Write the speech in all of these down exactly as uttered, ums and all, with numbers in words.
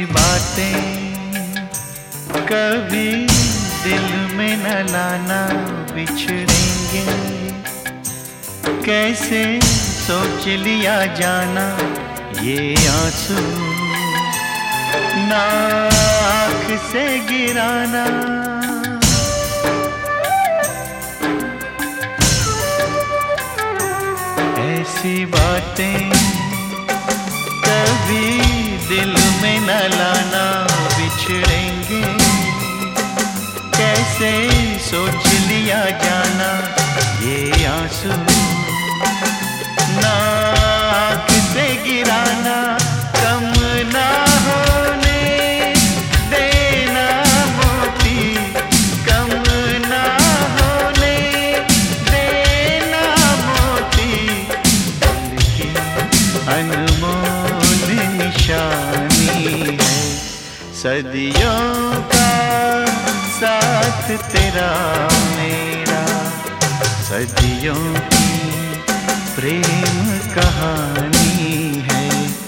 बातें कभी दिल में न लाना, बिछड़ेंगे कैसे सोच लिया जाना, ये आंसू ना आँख से गिराना। ऐसी बातें कभी दिल में न लाना, बिछड़ेंगे कैसे सोच लिया जाना, ये आंसू ना आँख से गिराना। कम ना होने देना मोती, कम ना होने देना मोती, दिल की अनमोल निशानी है। सदियों का साथ तेरा मेरा, सदियों की प्रेम कहानी है।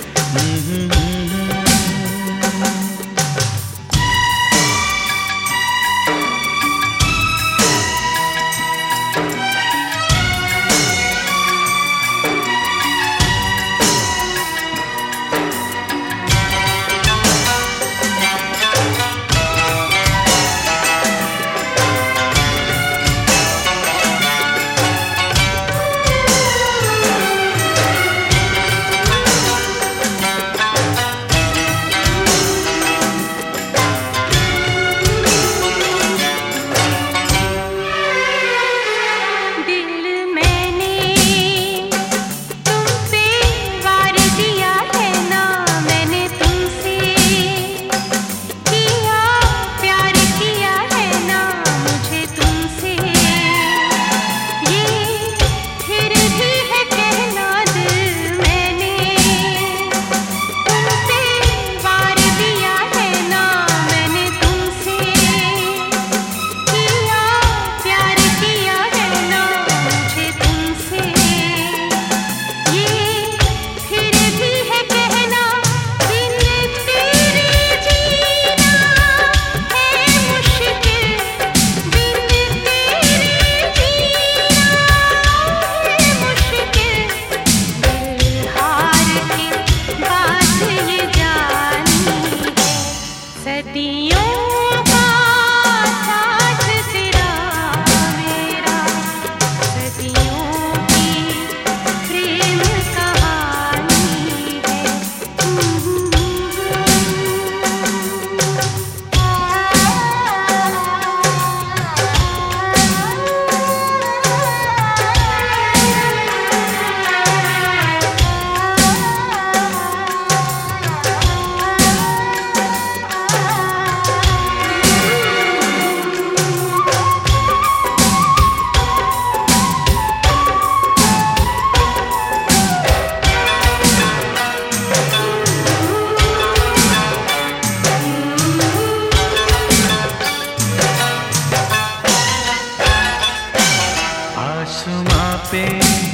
पे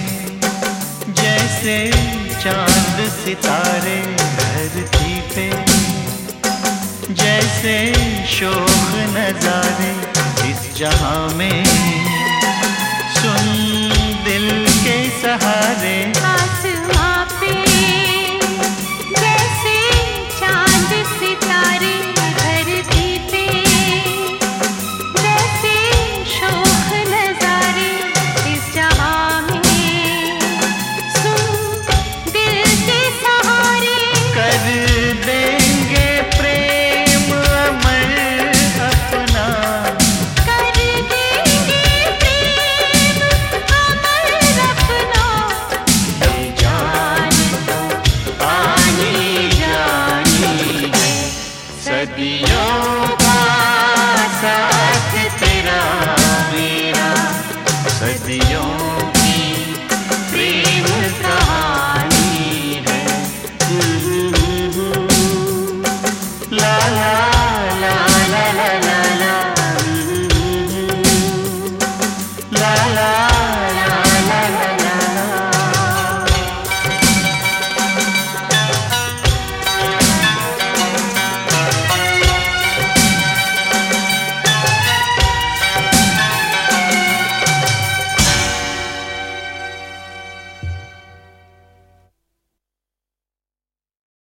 जैसे चांद सितारे, धरती पे जैसे शोख नजारे, इस जहां में सुन दिल के सहारे। आसमां पे जैसे चांद सितारे, धरती पे जैसे शोख नजारे, इस जहां में सुन दिल के सहारे। कर देंगे प्रेम अमर अपना, कर देंगे प्रेम अमर अपना। ये जान तो आनी जानी है, सदियों